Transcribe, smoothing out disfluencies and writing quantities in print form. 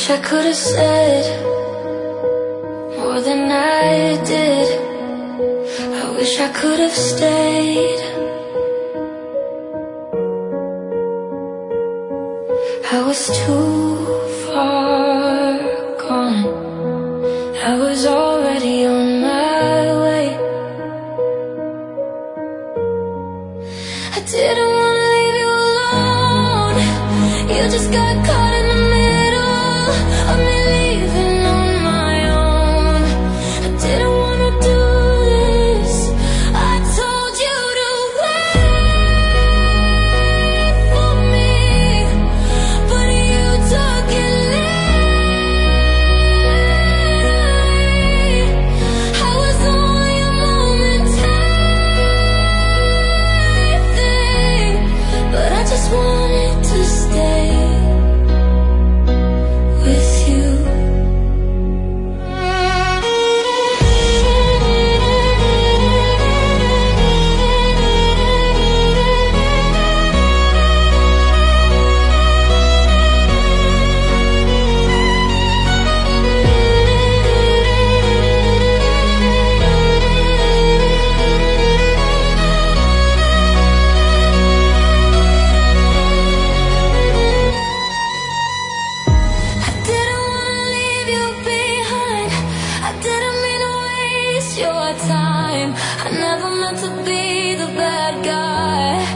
wish I could have said more than I did. I wish I could have stayed. I was too far gone. I was already on my way. I didn't wanna leave you alone. You just got caught in the middle of me leaving on my own. I didn't wanna do this. I told you to wait for me, but you took it late. I was only a momentary thing, but I just wanted to stay with you. I didn't wanna leave you behind. I didn't mean to waste your time. I never meant to be the bad guy.